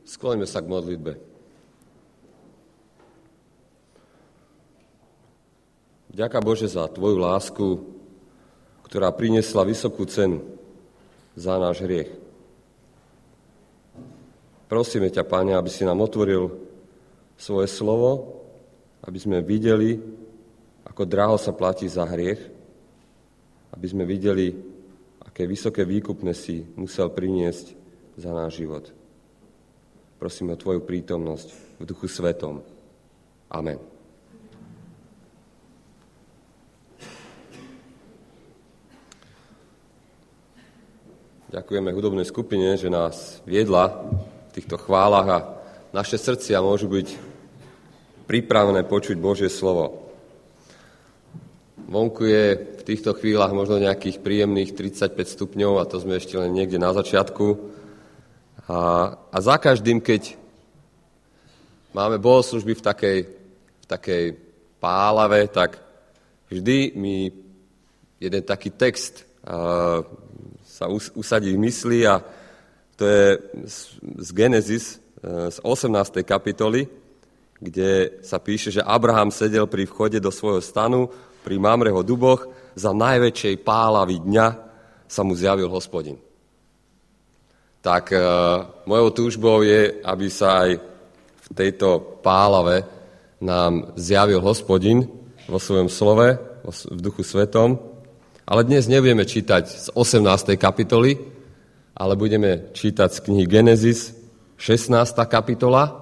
Skloňme sa k modlitbe. Ďaká Bože za Tvoju lásku, ktorá priniesla vysokú cenu za náš hriech. Prosíme ťa, Pane, aby si nám otvoril svoje slovo, aby sme videli, ako draho sa platí za hriech, aby sme videli, aké vysoké výkupné si musel priniesť za náš život. Prosíme o Tvoju prítomnosť v Duchu Svetom. Amen. Ďakujeme hudobnej skupine, že nás viedla v týchto chválach a naše srdcia môžu byť pripravené počuť Božie slovo. Vonku je v týchto chvíľach možno nejakých príjemných 35 stupňov a to sme ešte len niekde na začiatku. A za každým, keď máme bohoslúžby v takej pálave, tak vždy mi jeden taký text sa usadí v mysli a to je z Genesis, z 18. kapitoly, kde sa píše, že Abraham sedel pri vchode do svojho stanu pri Mamreho duboch, za najväčšej pálavy dňa sa mu zjavil Hospodin. Tak mojou túžbou je, aby sa aj v tejto pálave nám zjavil Hospodin vo svojom slove, v Duchu Svetom. Ale dnes nebudeme čítať z 18. kapitoly, ale budeme čítať z knihy Genesis, 16. kapitola.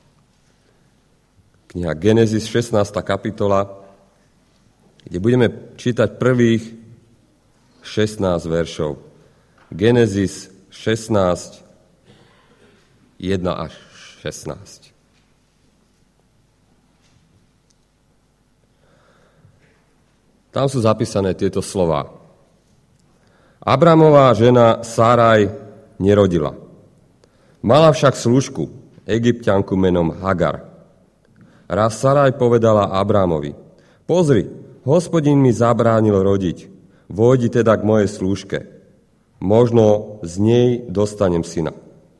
Kniha Genesis, 16. kapitola, kde budeme čítať prvých 16 veršov. Genesis 16, 1 až 16. Tam sú zapísané tieto slová. Abramová žena Sáraj nerodila. Mala však služku, Egypťanku menom Hagar. Raz Sáraj povedala Abramovi, pozri, Hospodin mi zabránil rodiť, vojdi teda k mojej slúžke. Možno z nej dostanem syna.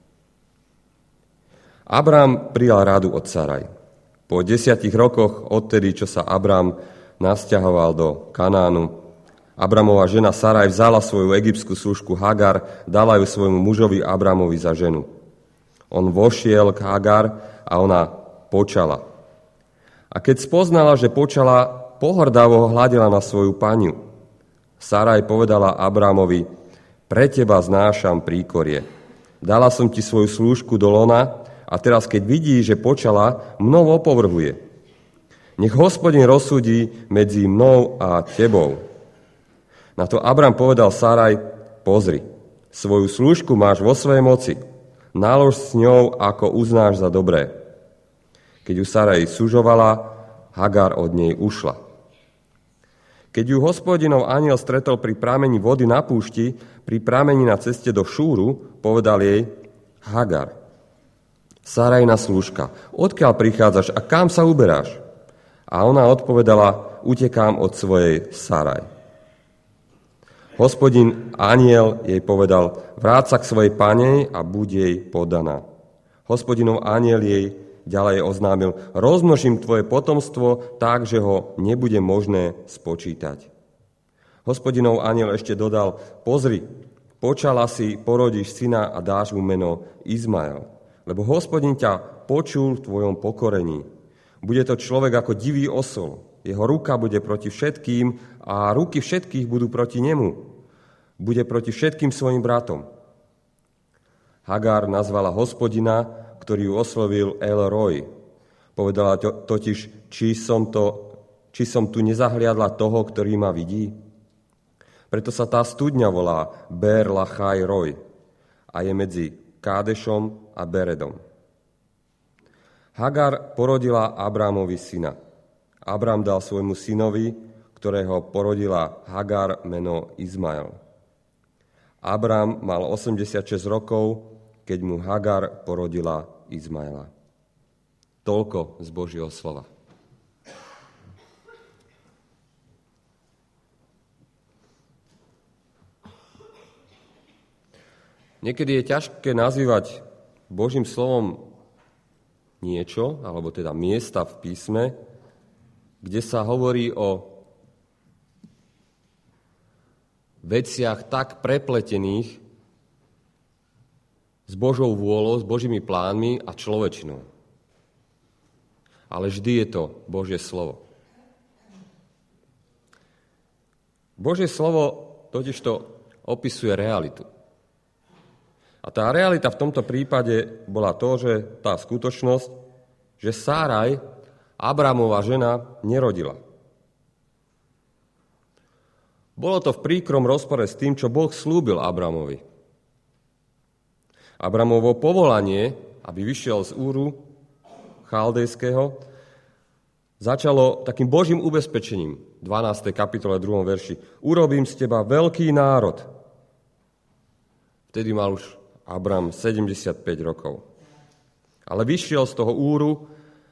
Abram prijal radu od Sáraj. Po 10 rokoch odtedy, čo sa Abram nasťahoval do Kanánu, Abramová žena Sáraj vzala svoju egyptskú služku Hagar, dala ju svojmu mužovi Abramovi za ženu. On vošiel k Hagar a ona počala. A keď spoznala, že počala, pohrdavo hľadela na svoju paniu. Sáraj povedala Abramovi, pre teba znášam príkorie. Dala som ti svoju slúžku do lona a teraz, keď vidí, že počala, mnou opovrhuje. Nech Hospodin rozsúdi medzi mnou a tebou. Na to Abram povedal Sáraj, pozri, svoju slúžku máš vo svojej moci. Nálož s ňou, ako uznáš za dobré. Keď ju Sáraj sužovala, Hagar od nej ušla. Keď ju Hospodinov anjel stretol pri prameni vody na púšti, pri prameni na ceste do Šúru, povedal jej, Hagar, Sárajina slúžka, odkiaľ prichádzaš a kam sa uberáš? A ona odpovedala, utekám od svojej Sáraj. Hospodin anjel jej povedal, vráť sa k svojej panej a buď jej podaná. Hospodinov anjel jej ďalej oznámil, rozmnožím tvoje potomstvo tak, že ho nebude možné spočítať. Hospodinov anjel ešte dodal, pozri, počala si, porodíš syna a dáš mu meno Izmael, lebo Hospodin ťa počul v tvojom pokorení. Bude to človek ako divý osol, jeho ruka bude proti všetkým a ruky všetkých budú proti nemu. Bude proti všetkým svojim bratom. Hagar nazvala Hospodina, ktorý ju oslovil El Roj. Povedala totiž, či som tu nezahliadla toho, ktorý ma vidí. Preto sa tá studňa volá Ber Lachaj Roj a je medzi Kádešom a Beredom. Hagar porodila Abramovi syna. Abram dal svojmu synovi, ktorého porodila Hagar, meno Izmael. Abram mal 86 rokov, keď mu Hagar porodila Izmaela. Toľko z Božieho slova. Niekedy je ťažké nazývať Božím slovom niečo, alebo teda miesta v písme, kde sa hovorí o veciach tak prepletených s Božou vôľou, s Božími plánmi a človečinou. Ale vždy je to Božie slovo. Božie slovo totižto opisuje realitu. A tá realita v tomto prípade bola to, že tá skutočnosť, že Sáraj, Abrahamova žena, nerodila. Bolo to v príkrom rozpore s tým, čo Boh slúbil Abrahamovi. Abrahamovo povolanie, aby vyšiel z Úru chaldejského, začalo takým Božím ubezpečením. 12. kapitole 2. verši. Urobím z teba veľký národ. Vtedy mal už Abram 75 rokov. Ale vyšiel z toho Úru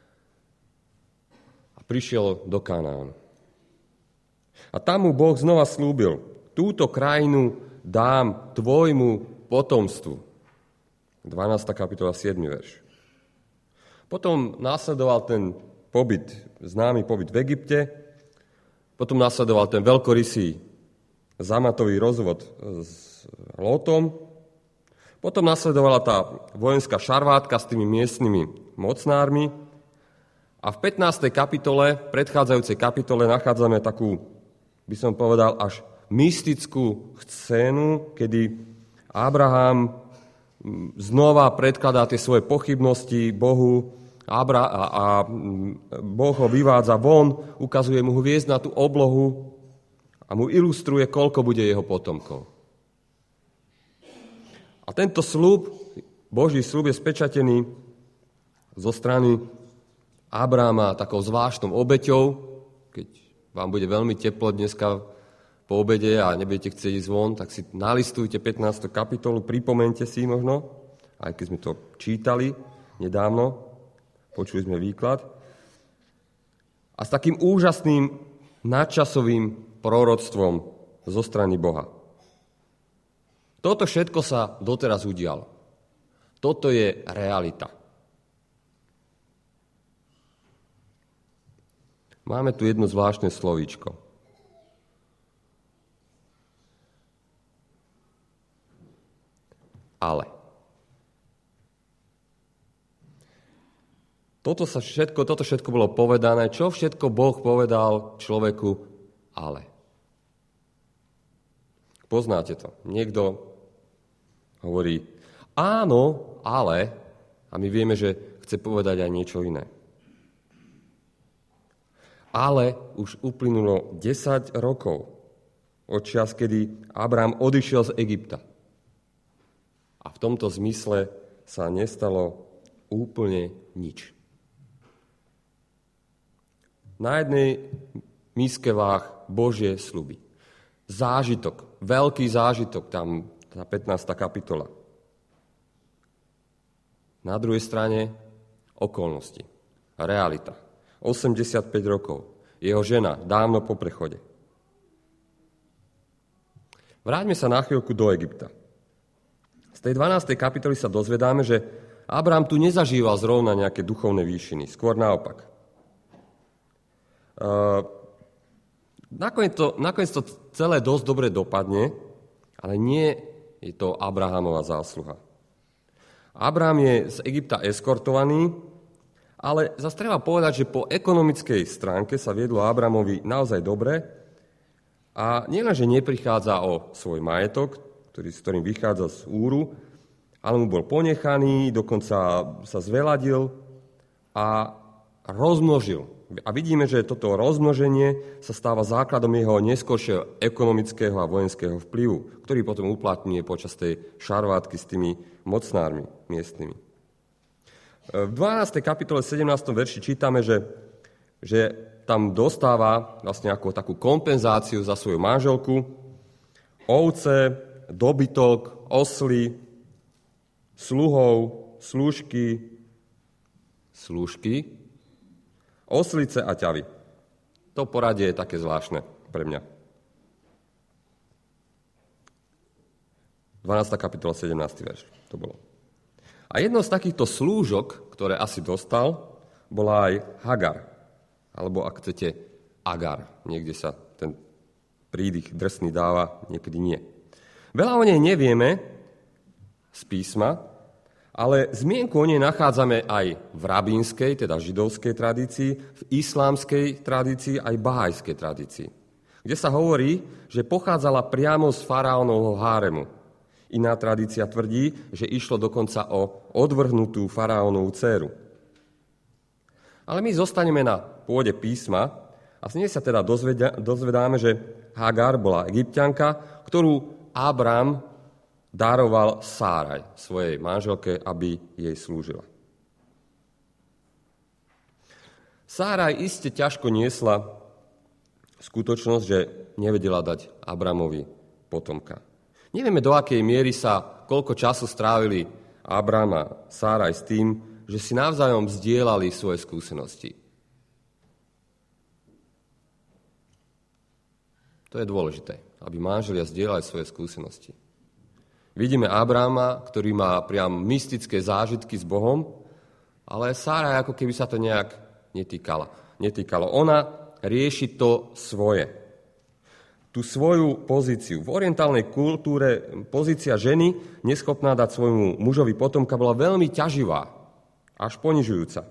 a prišiel do Kanánu. A tam mu Boh znova slúbil, túto krajinu dám tvojmu potomstvu. 12. kapitola 7. verš. Potom následoval ten pobyt, známy pobyt v Egypte, potom následoval ten veľkorysý zamatový rozvod s Lótom, potom nasledovala tá vojenská šarvátka s tými miestnymi mocnármi a v 15. kapitole, predchádzajúcej kapitole, nachádzame takú, by som povedal, až mystickú scénu, kedy Abraham znova predkladá tie svoje pochybnosti Bohu a Boh ho vyvádza von, ukazuje mu hviezd na tú oblohu a mu ilustruje, koľko bude jeho potomkov. A tento sľub, Boží sľub, je spečatený zo strany Abrahama takou zvláštnou obeťou. Keď vám bude veľmi teplo dneska po obede a nebudete chcieť ísť von, tak si nalistujte 15. kapitolu, pripomente si možno, aj keď sme to čítali nedávno, počuli sme výklad. A s takým úžasným nadčasovým proroctvom zo strany Boha. Toto všetko sa doteraz udialo. Toto je realita. Máme tu jedno zvláštne slovíčko. Ale. Toto všetko bolo povedané. Čo všetko Boh povedal človeku? Ale. Poznáte to. Niekto hovorí áno, ale, a my vieme, že chce povedať aj niečo iné. Ale už uplynulo 10 rokov od čas, kedy Abraham odišiel z Egypta. A v tomto zmysle sa nestalo úplne nič. Na jednej miske váh Božie sľuby. Zážitok, veľký zážitok, tam tá 15. kapitola. Na druhej strane okolnosti, realita. 85 rokov, jeho žena dávno po prechode. Vráťme sa na chvíľku do Egypta. Z tej 12. kapitoly sa dozvedáme, že Abraham tu nezažíval zrovna nejaké duchovné výšiny, skôr naopak. Nakoniec to celé dosť dobre dopadne, ale nie je to Abrahamova zásluha. Abraham je z Egypta eskortovaný, ale zase treba povedať, že po ekonomickej stránke sa viedlo Abrahamovi naozaj dobre a nielenže neprichádza o svoj majetok, s ktorým vychádza z Úru, ale mu bol ponechaný, dokonca sa zveladil a rozmnožil. A vidíme, že toto rozmnoženie sa stáva základom jeho neskôršieho ekonomického a vojenského vplyvu, ktorý potom uplatňuje počas tej šarvátky s tými mocnármi miestnymi. V 12. kapitole 17. verši čítame, že tam dostáva vlastne ako takú kompenzáciu za svoju manželku ovce, dobytok, osly, sluhov, slúžky, oslice a ťavy. To poradie je také zvláštne pre mňa. 12. kapitola, 17. verš. To bolo. A jednou z takýchto slúžok, ktoré asi dostal, bola aj Hagar. Alebo, ak chcete, Agar. Niekde sa ten prídych drsný dáva, niekedy nie. Veľa o nej nevieme z písma, ale zmienku o nej nachádzame aj v rabínskej, teda židovskej tradícii, v islámskej tradícii, aj bahajskej tradícii, kde sa hovorí, že pochádzala priamo z faraónovho háremu. Iná tradícia tvrdí, že išlo dokonca o odvrhnutú faraónovú dcéru. Ale my zostaneme na pôde písma a z nej sa teda dozvedáme, že Hagar bola Egypťanka, ktorú Abram daroval Sáraj, svojej manželke, aby jej slúžila. Sáraj iste ťažko niesla skutočnosť, že nevedela dať Abramovi potomka. Nevieme, do akej miery koľko času strávili Abram a Sáraj s tým, že si navzájom zdieľali svoje skúsenosti. To je dôležité, aby manželia zdieľali svoje skúsenosti. Vidíme Abrama, ktorý má priam mystické zážitky s Bohom, ale Sáraj ako keby sa to nejak netýkalo. Ona rieši to svoje. Tú svoju pozíciu. V orientálnej kultúre pozícia ženy, neschopná dať svojmu mužovi potomka, bola veľmi ťaživá, až ponižujúca.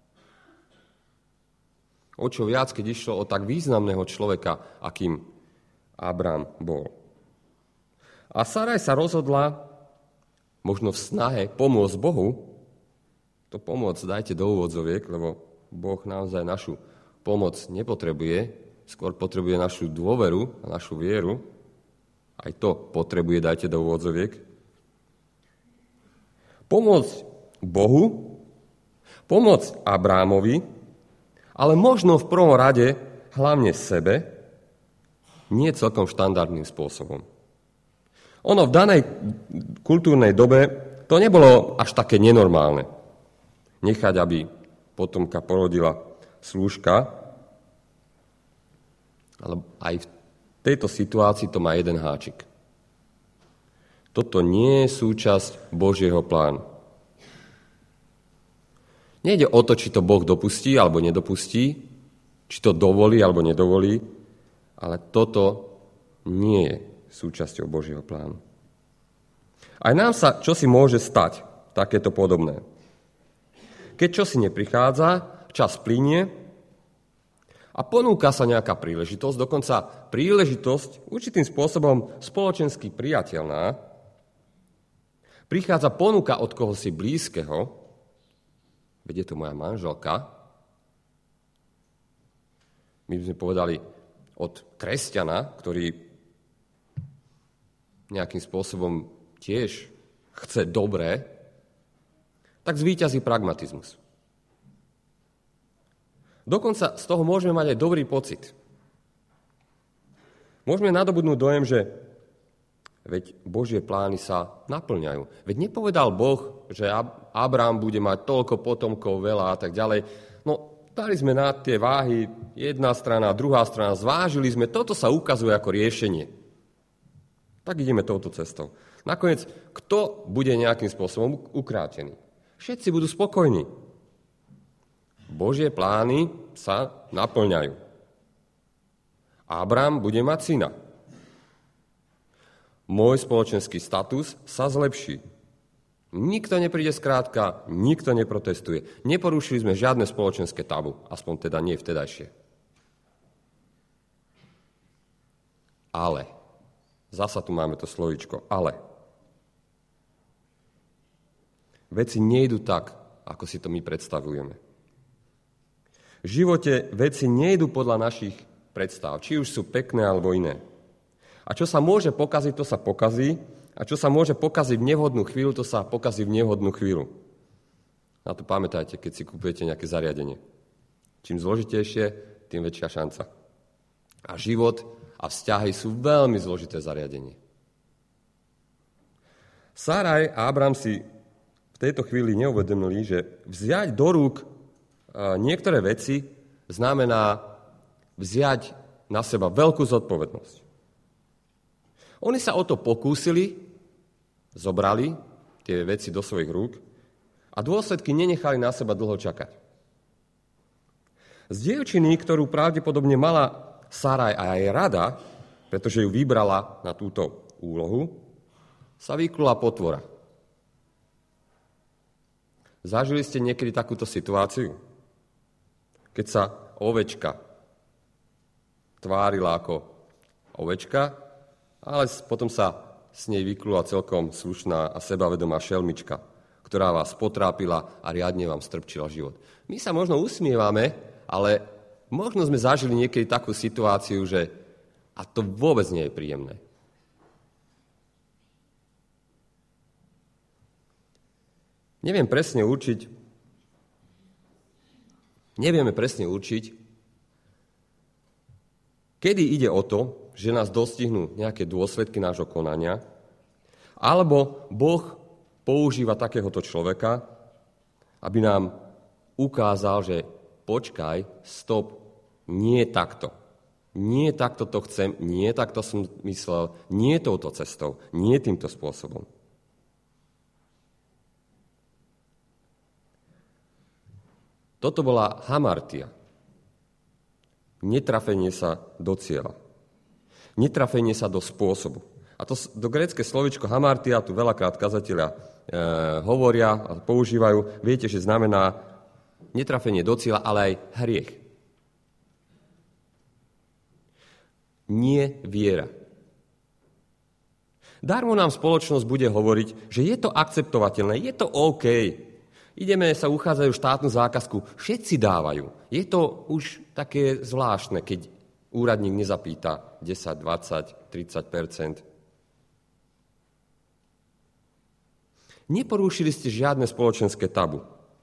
O čo viac, keď išlo o tak významného človeka, akým Abram bol. A Sáraj sa rozhodla, možno v snahe pomôcť Bohu, to pomôcť dajte do úvodzoviek, lebo Boh naozaj našu pomoc nepotrebuje, skôr potrebuje našu dôveru a našu vieru. Aj to potrebuje, dajte do úvodzoviek. Pomôcť Bohu, pomôcť Abrámovi, ale možno v prvom rade hlavne sebe, nie celkom štandardným spôsobom. Ono v danej kultúrnej dobe to nebolo až také nenormálne. Nechať, aby potomka porodila slúžka, ale aj v tejto situácii to má jeden háčik. Toto nie je súčasť Božieho plánu. Nejde o to, či to Boh dopustí alebo nedopustí, či to dovolí alebo nedovolí, ale toto nie je súčasťou Božieho plánu. Aj nám sa čosi môže stať, takéto podobné. Keď čosi neprichádza, čas plynie, a ponúka sa nejaká príležitosť, dokonca príležitosť určitým spôsobom spoločensky priateľná. Prichádza ponuka od kohosi blízkeho, veď je to moja manželka. My by sme povedali od kresťana, ktorý nejakým spôsobom tiež chce dobré, tak zvíťazí pragmatizmus. Dokonca z toho môžeme mať aj dobrý pocit. Môžeme nadobudnúť dojem, že veď Božie plány sa naplňajú. Veď nepovedal Boh, že Abrám bude mať toľko potomkov, veľa a tak ďalej. No, dali sme na tie váhy, jedna strana, druhá strana, zvážili sme, toto sa ukazuje ako riešenie. Tak ideme touto cestou. Nakoniec, kto bude nejakým spôsobom ukrátený? Všetci budú spokojní. Božie plány sa naplňajú. Abram bude mať syna. Môj spoločenský status sa zlepší. Nikto nepríde skrátka, nikto neprotestuje. Neporušili sme žiadne spoločenské tabu, aspoň teda nie vtedajšie. Ale, zasa tu máme to slovíčko, ale. Veci nejdu tak, ako si to my predstavujeme. V živote veci nejdu podľa našich predstav, či už sú pekné alebo iné. A čo sa môže pokaziť, to sa pokazí, a čo sa môže pokaziť v nevhodnú chvíľu, to sa pokazí v nevhodnú chvíľu. Na to pamätajte, keď si kupujete nejaké zariadenie. Čím zložitejšie, tým väčšia šanca. A život a vzťahy sú veľmi zložité zariadenie. Sáraj a Abram si v tejto chvíli neuvedomili, že vziať do rúk niektoré veci znamená vziať na seba veľkú zodpovednosť. Oni sa o to pokúsili, zobrali tie veci do svojich rúk, A dôsledky nenechali na seba dlho čakať. Z dievčiny, ktorú pravdepodobne mala Saraj aj rada, pretože ju vybrala na túto úlohu, sa vyklula potvora. Zažili ste niekedy takúto situáciu? Keď sa ovečka tvárila ako ovečka, ale potom sa s nej vyklula celkom slušná a sebavedomá šelmička, ktorá vás potrápila a riadne vám strpčila život. My sa možno usmievame, ale možno sme zažili niekedy takú situáciu, že a to vôbec nie je príjemné. Nevieme presne určiť, kedy ide o to, že nás dostihnú nejaké dôsledky nášho konania, alebo Boh používa takéhoto človeka, aby nám ukázal, že počkaj, stop, nie takto. Nie takto to chcem, nie takto som myslel, nie touto cestou, nie týmto spôsobom. Toto bola hamartia. Netrafenie sa do cieľa. Netrafenie sa do spôsobu. A to grécke slovičko hamartia, tu veľakrát kazatelia hovoria a používajú, viete, že znamená netrafenie do cieľa, ale aj hriech. Nie viera. Darmo nám spoločnosť bude hovoriť, že je to akceptovateľné, je to OK. Ideme sa uchádzajú štátnu zákazku, všetci dávajú. Je to už také zvláštne, keď úradník nezapýta 10, 20, 30%. Neporúšili ste žiadne spoločenské tabu.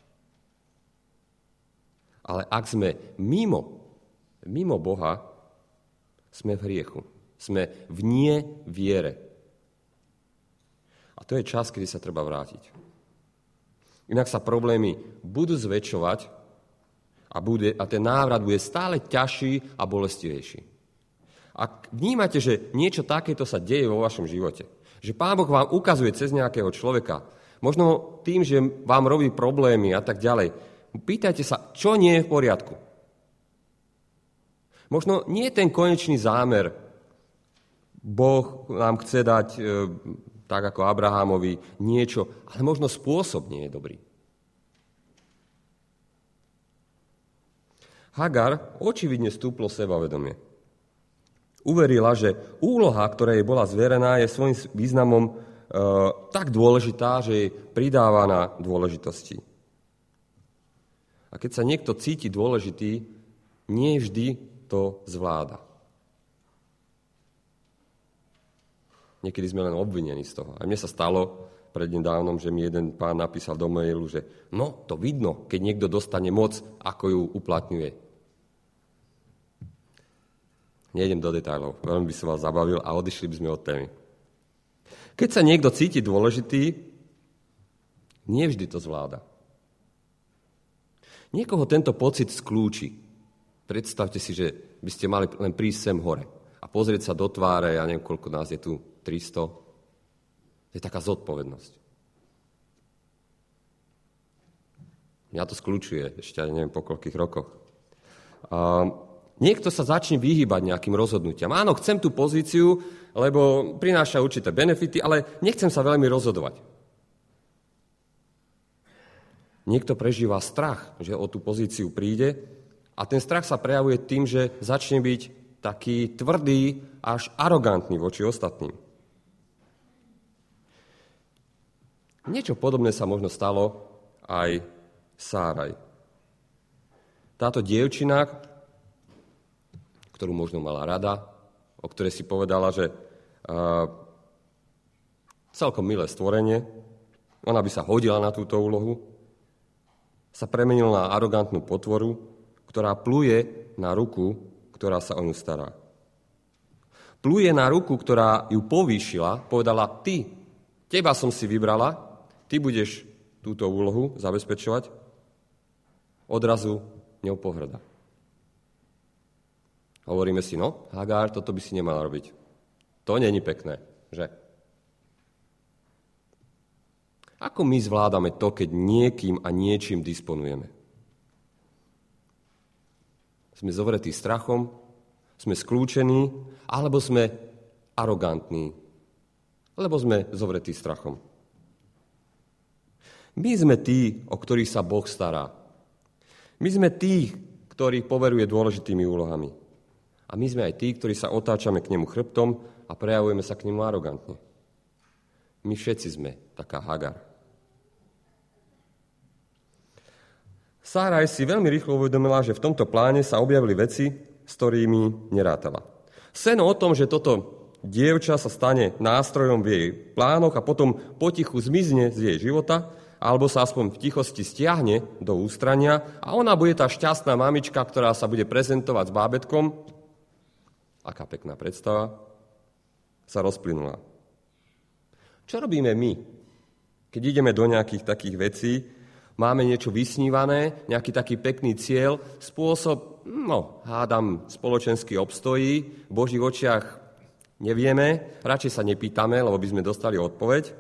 Ale ak sme mimo Boha, sme v hriechu. Sme v neviere. A to je čas, kedy sa treba vrátiť. Inak sa problémy budú zväčšovať a ten návrat bude stále ťažší a bolestivejší. Ak vnímate, že niečo takéto sa deje vo vašom živote, že Pán Boh vám ukazuje cez nejakého človeka, možno tým, že vám robí problémy a tak ďalej, pýtajte sa, čo nie je v poriadku. Možno nie je ten konečný zámer. Boh nám chce dať, tak ako Abrahamovi, niečo, ale možno spôsob nie je dobrý. Hagar očividne stúplo sebavedomie. Uverila, že úloha, ktorá jej bola zverená, je svojím významom tak dôležitá, že jej pridáva na dôležitosti. A keď sa niekto cíti dôležitý, nie vždy to zvláda. Niekedy sme len obvinení z toho. A mne sa stalo prednedávnom, že mi jeden pán napísal do mailu, že no, to vidno, keď niekto dostane moc, ako ju uplatňuje. Nejdem do detailov, veľmi by som vás zabavil a odišli by sme od témy. Keď sa niekto cíti dôležitý, nie vždy to zvláda. Niekoho tento pocit skľúči. Predstavte si, že by ste mali len prísť sem hore a pozrieť sa do tváre, ja neviem, koľko nás je tu, 300. To je taká zodpovednosť. Mňa to skľúčuje, ešte aj neviem po koľkých rokoch. Niekto sa začne vyhýbať nejakým rozhodnutiam. Áno, chcem tú pozíciu, lebo prináša určité benefity, ale nechcem sa veľmi rozhodovať. Niekto prežíva strach, že o tú pozíciu príde a ten strach sa prejavuje tým, že začne byť taký tvrdý až arogantný voči ostatným. Niečo podobné sa možno stalo aj Sáraj. Táto dievčina, ktorú možno mala rada, o ktorej si povedala, že celkom milé stvorenie, ona by sa hodila na túto úlohu, sa premenila na arogantnú potvoru, ktorá pluje na ruku, ktorá sa o ňu stará. Pluje na ruku, ktorá ju povýšila, povedala, teba som si vybrala, ty budeš túto úlohu zabezpečovať, odrazu ňou pohrda. Hovoríme si, no, Hagar, toto by si nemala robiť. To není pekné, že? Ako my zvládame to, keď niekým a niečím disponujeme? Sme zovretí strachom, sme skľúčení, alebo sme arogantní, lebo sme zovretí strachom. My sme tí, o ktorých sa Boh stará. My sme tí, ktorých poveruje dôležitými úlohami. A my sme aj tí, ktorí sa otáčame k nemu chrbtom a prejavujeme sa k nemu arogantne. My všetci sme taká Hagar. Sáraj si veľmi rýchlo uvedomila, že v tomto pláne sa objavili veci, s ktorými nerátala. Sen o tom, že toto dievča sa stane nástrojom v jej plánoch a potom potichu zmizne z jej života, alebo sa aspoň v tichosti stiahne do ústrania a ona bude tá šťastná mamička, ktorá sa bude prezentovať s bábätkom, aká pekná predstava, sa rozplynula. Čo robíme my, keď ideme do nejakých takých vecí, máme niečo vysnívané, nejaký taký pekný cieľ, spôsob, hádam, spoločensky obstojí, v Božích očiach nevieme, radšej sa nepýtame, lebo by sme dostali odpoveď.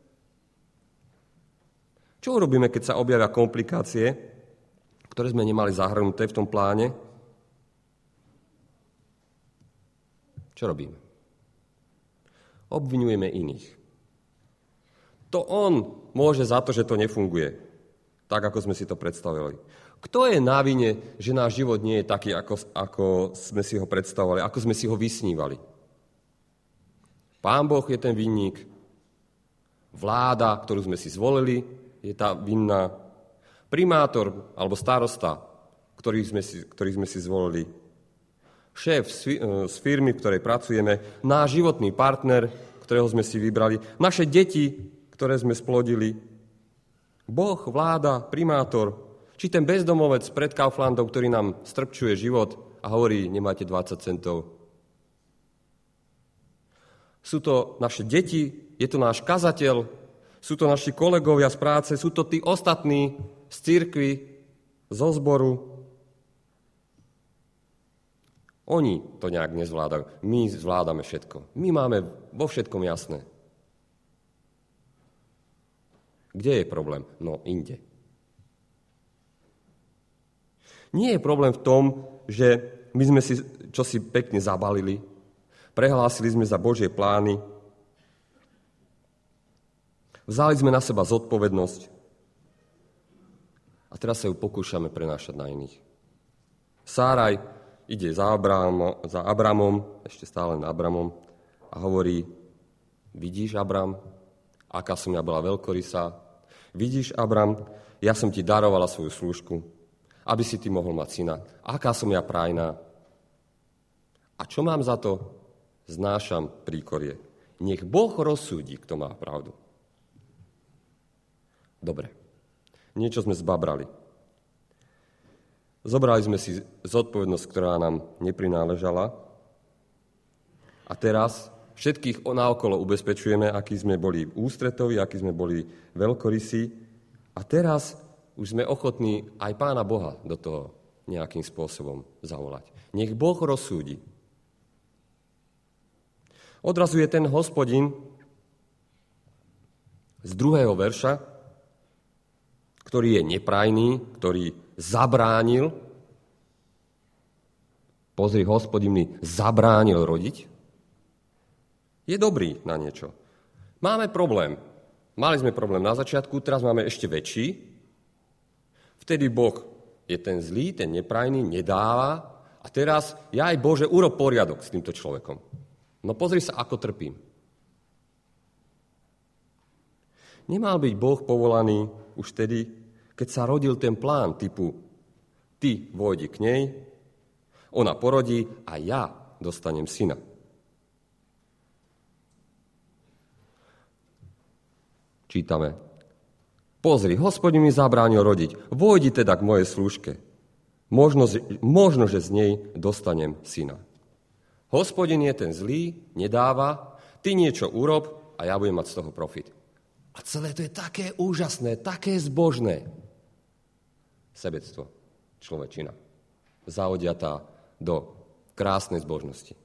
Čo urobíme, keď sa objavia komplikácie, ktoré sme nemali zahrnuté v tom pláne? Čo robíme? Obviňujeme iných. To on môže za to, že to nefunguje, tak ako sme si to predstavili. Kto je na vine, že náš život nie je taký, ako sme si ho predstavovali, ako sme si ho vysnívali? Pán Boh je ten vinník, vláda, ktorú sme si zvolili, je tá vinná, primátor alebo starosta, ktorých sme si zvolili, šéf z firmy, v ktorej pracujeme, náš životný partner, ktorého sme si vybrali, naše deti, ktoré sme splodili, Boh, vláda, primátor, či ten bezdomovec pred Kauflandom, ktorý nám strpčuje život a hovorí, nemáte 20 centov. Sú to naše deti, je to náš kazateľ, sú to naši kolegovia z práce, sú to tí ostatní z cirkvi, zo zboru. Oni to nejak nezvládajú. My zvládame všetko. My máme vo všetkom jasné. Kde je problém? No, inde. Nie je problém v tom, že my sme si čosi pekne zabalili, prehlásili sme za Božie plány, vzali sme na seba zodpovednosť a teraz sa ju pokúšame prenášať na iných. Sáraj ide za Abramom, ešte stále na Abramom, a hovorí, vidíš, Abram, aká som ja bola veľkorysá, vidíš, Abram, ja som ti darovala svoju slúžku, aby si ty mohol mať syna. Aká som ja prajná. A čo mám za to? Znášam príkorie. Nech Boh rozsúdi, kto má pravdu. Dobre, niečo sme zbabrali. Zobrali sme si zodpovednosť, ktorá nám neprináležala. A teraz všetkých naokolo ubezpečujeme, akí sme boli ústretoví, akí sme boli veľkorysí. A teraz už sme ochotní aj Pána Boha do toho nejakým spôsobom zavolať. Nech Boh rozsúdi. Odrazu je ten Hospodin z 2. verša, ktorý je neprajný, ktorý zabránil. Pozri, Hospodin mi zabránil rodiť. Je dobrý na niečo. Máme problém. Mali sme problém na začiatku, teraz máme ešte väčší. Vtedy Boh je ten zlý, ten neprajný, nedáva. A teraz, aj Bože, urob poriadok s týmto človekom. No pozri sa, ako trpím. Nemal byť Boh povolaný už vtedy, keď sa rodil ten plán typu ty vojdi k nej, ona porodí a ja dostanem syna. Čítame. Pozri, Hospodin mi zabránil rodiť. Vojdi teda k mojej slúžke. Možno, že z nej dostanem syna. Hospodin je ten zlý, nedáva, ty niečo urob a ja budem mať z toho profit. A celé to je také úžasné, také zbožné. Sebectvo, človečina. Zaodiatá do krásnej zbožnosti.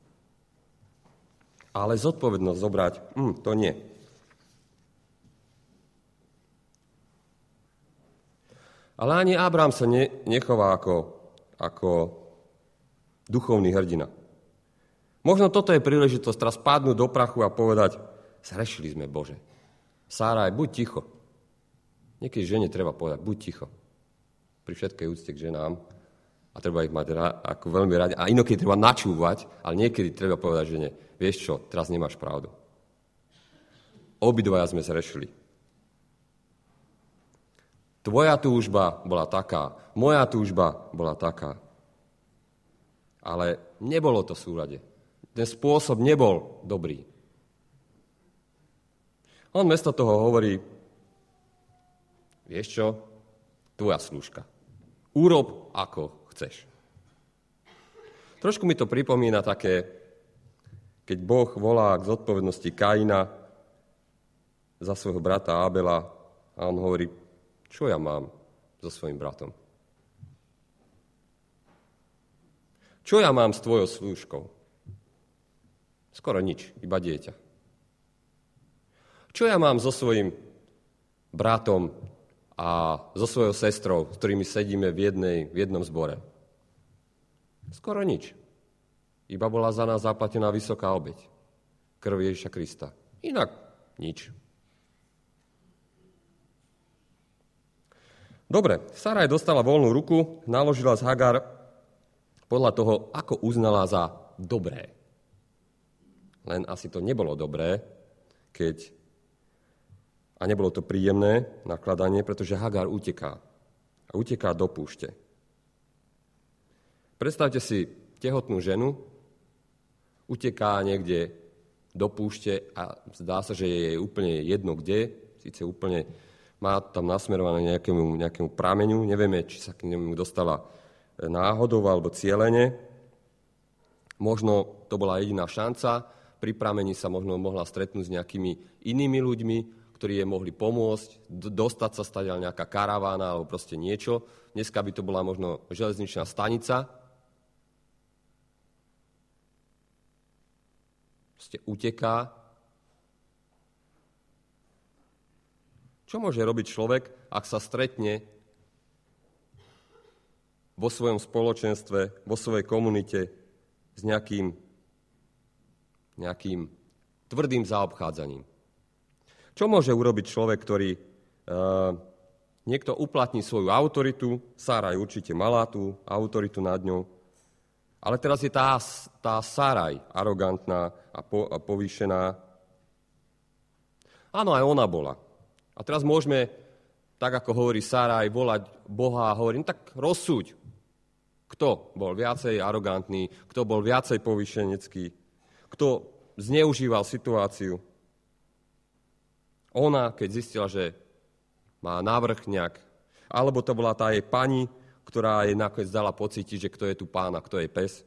Ale zodpovednosť zobrať, to nie. Ale ani Abrám sa nechová ako duchovný hrdina. Možno toto je príležitosť teraz padnúť do prachu a povedať, zhrešili sme, Bože. Sáraj, buď ticho. Niekedy žene treba povedať, buď ticho. Pri všetkej úcte k ženám. A treba ich mať ako veľmi radi. A inokedy treba načúvať, ale niekedy treba povedať žene, vieš čo, teraz nemáš pravdu. Obidvaja sme zhrešili. Tvoja túžba bola taká, moja túžba bola taká. Ale nebolo to v súlade. Ten spôsob nebol dobrý. On miesto toho hovorí, vieš čo, tvoja slúžka. Urob, ako chceš. Trošku mi to pripomína také, keď Boh volá k zodpovednosti Kaina za svojho brata Abela a on hovorí, čo ja mám so svojím bratom? Čo ja mám s tvojou slúžkou? Skoro nič, iba dieťa. Čo ja mám so svojím bratom a so svojou sestrou, s ktorými sedíme v jednom zbore? Skoro nič. Iba bola za nás zaplatená vysoká obeť. Krv Ježiša Krista. Inak nič. Dobre, Saraj dostala voľnú ruku, naložila z Hagar podľa toho, ako uznala za dobré. Len asi to nebolo dobré, a nebolo to príjemné nakladanie, pretože Hagar uteká. A uteká do púšte. Predstavte si tehotnú ženu, uteká niekde do púšte a zdá sa, že je úplne jedno kde, síce úplne má tam nasmerované nejakému prameňu, nevieme, či sa k nemu dostala náhodou alebo cielene. Možno to bola jediná šanca, pri prameni sa možno mohla stretnúť s nejakými inými ľuďmi, ktorí jej mohli pomôcť, dostať sa stadiaľ nejaká karavána alebo proste niečo. Dneska by to bola možno železničná stanica. Proste uteká. Čo môže robiť človek, ak sa stretne vo svojom spoločenstve, vo svojej komunite s nejakým tvrdým zaobchádzaním? Čo môže urobiť človek, ktorý niekto uplatní svoju autoritu, Sáraj určite mala tú autoritu nad ňou, ale teraz je tá Sáraj arogantná a povýšená. Áno, aj ona bola. A teraz môžeme, tak ako hovorí Sáraj, volať Boha a hovoriť, no tak rozsúď. Kto bol viacej arogantný, kto bol viacej povýšenecký, kto zneužíval situáciu. Ona, keď zistila, že má návrh nejak, alebo to bola tá jej pani, ktorá jej nakoniec dala pocítiť, že kto je tu pán a kto je pes.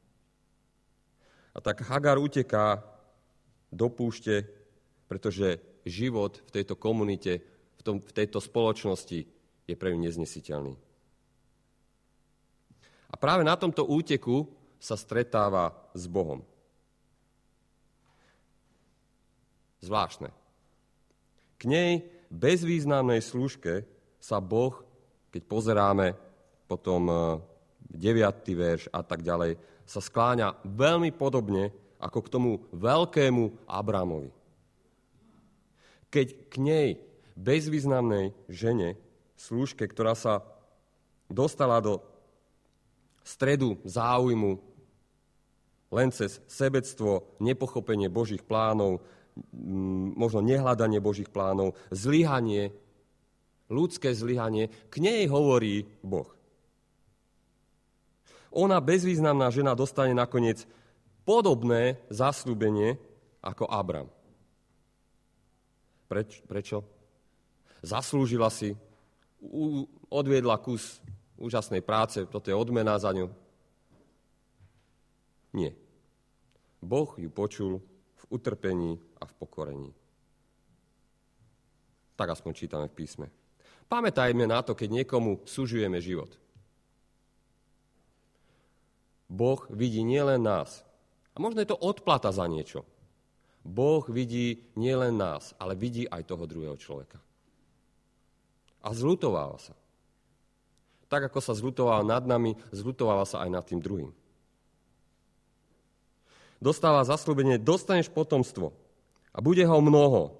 A tak Hagar uteká do púšte, pretože život v tejto komunite, v tejto spoločnosti je pre ňu neznesiteľný. A práve na tomto úteku sa stretáva s Bohom. Zvláštne. K nej bezvýznamnej služke sa Boh, keď pozeráme potom 9. verš a tak ďalej, sa skláňa veľmi podobne ako k tomu veľkému Abramovi. Keď k nej bezvýznamnej žene, služke, ktorá sa dostala do stredu záujmu len cez sebectvo, nepochopenie Božích plánov, možno nehľadanie Božích plánov, zlyhanie, ľudské zlyhanie, k nej hovorí Boh. Ona, bezvýznamná žena, dostane nakoniec podobné zasľúbenie ako Abram. Prečo? Zaslúžila si, odviedla kus úžasnej práce, toto je odmena za ňu. Nie. Boh ju počul v utrpení a v pokorení. Tak aspoň čítame v písme. Pamätajme na to, keď niekomu sužujeme život. Boh vidí nielen nás. A možno je to odplata za niečo. Boh vidí nielen nás, ale vidí aj toho druhého človeka. A zľutováva sa. Tak, ako sa zľutovala nad nami, zľutovala sa aj nad tým druhým. Dostáva zasľúbenie, dostaneš potomstvo a bude ho mnoho.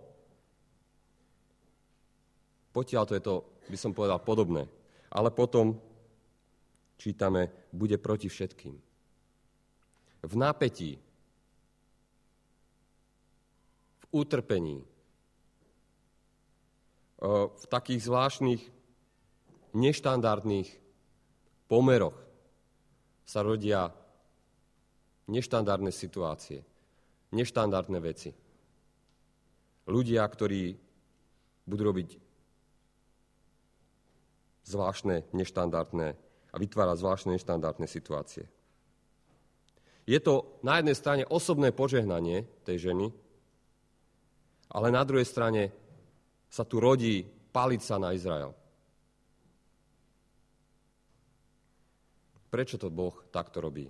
Potiaľ to je to, by som povedal, podobné. Ale potom čítame, bude proti všetkým. V napätí, v utrpení, v takých zvláštnych, neštandardných pomeroch sa rodia neštandardné situácie, neštandardné veci. Ľudia, ktorí budú robiť zvláštne, neštandardné a vytvárať zvláštne, neštandardné situácie. Je to na jednej strane osobné požehnanie tej ženy, ale na druhej strane sa tu rodí palica na Izrael. Prečo to Boh takto robí?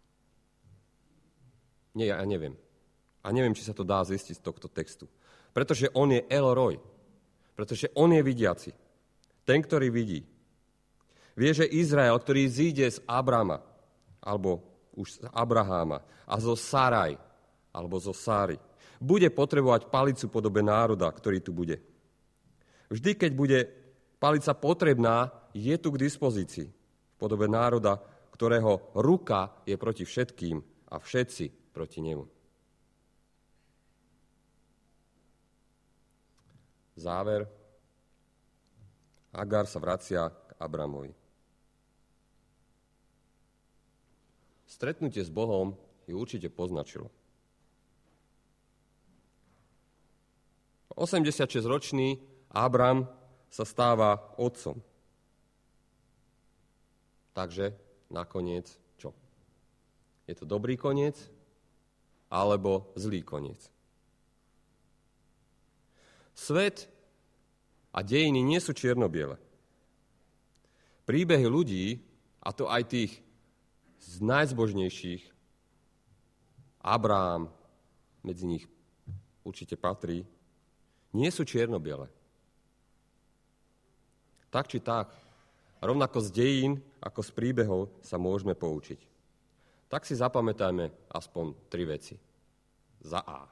Nie, ja neviem. A neviem, či sa to dá zistiť z tohto textu. Pretože on je El Roj. Pretože on je vidiaci. Ten, ktorý vidí. Vie, že Izrael, ktorý zíde z Abrama, alebo už z Abraháma, a zo Saraj, alebo zo Sáry, bude potrebovať palicu v podobe národa, ktorý tu bude. Vždy, keď bude palica potrebná, je tu k dispozícii v podobe národa, ktorého ruka je proti všetkým a všetci proti nemu. Záver. Hagar sa vracia k Abramovi. Stretnutie s Bohom ju určite poznačilo. 86-ročný Abram sa stáva otcom. Takže nakoniec čo? Je to dobrý koniec alebo zlý koniec? Svet a dejiny nie sú čierno-biele. Príbehy ľudí, a to aj tých z najzbožnejších, Abrám medzi nich určite patrí, nie sú čierno-biele. Tak či tak, rovnako z dejín ako z príbehov sa môžeme poučiť. Tak si zapamätajme aspoň 3 veci. Za A.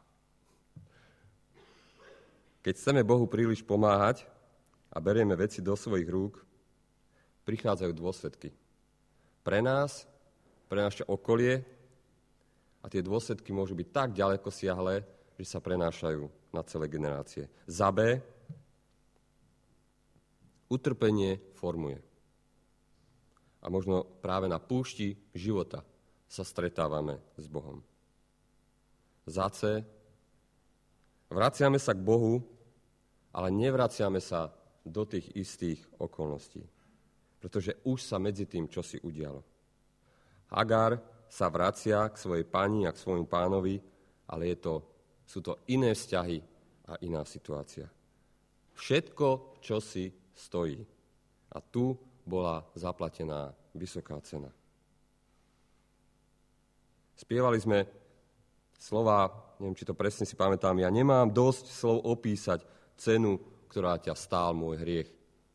Keď chceme Bohu príliš pomáhať a berieme veci do svojich rúk, prichádzajú dôsledky. Pre nás, pre naše okolie, a tie dôsledky môžu byť tak ďaleko siahle, že sa prenášajú na celé generácie. Za B. Utrpenie formuje. A možno práve na púšti života sa stretávame s Bohom. Za C. Vraciame sa k Bohu, ale nevraciame sa do tých istých okolností. Pretože už sa medzi tým čosi udialo. Hagar sa vracia k svojej pani a k svojmu pánovi, ale sú to iné vzťahy a iná situácia. Všetko, čo si stojí. A tu bola zaplatená vysoká cena. Spievali sme slova, neviem, či to presne si pamätám, ja nemám dosť slov opísať cenu, ktorá ťa stál môj hriech.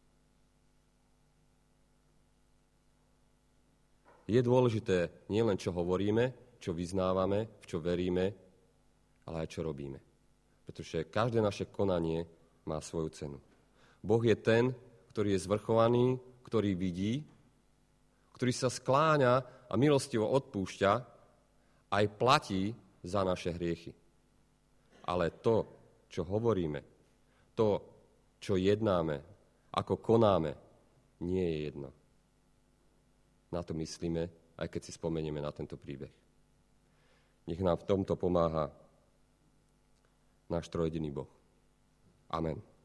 Je dôležité nielen, čo hovoríme, čo vyznávame, v čo veríme, ale aj čo robíme. Pretože každé naše konanie má svoju cenu. Boh je ten, ktorý je zvrchovaný, ktorý vidí, ktorý sa skláňa a milostivo odpúšťa, aj platí za naše hriechy. Ale to, čo hovoríme, to, čo jednáme, ako konáme, nie je jedno. Na to myslíme, aj keď si spomenieme na tento príbeh. Nech nám v tomto pomáha náš trojjediný Boh. Amen.